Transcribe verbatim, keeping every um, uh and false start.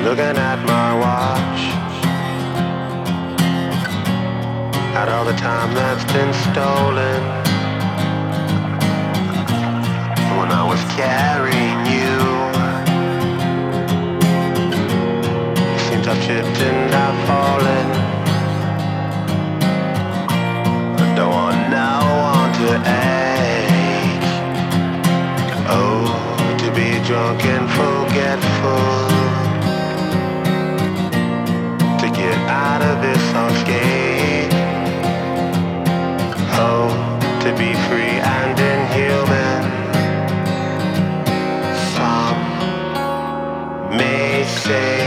Looking at my watch, at all the time that's been stolen. When I was carrying you, it seems I've tripped and I've fallen. I don't want no one to ache. Oh, to be drunk and forgetful, to get out of this unscathed. Oh, to be free and inhuman. Some may say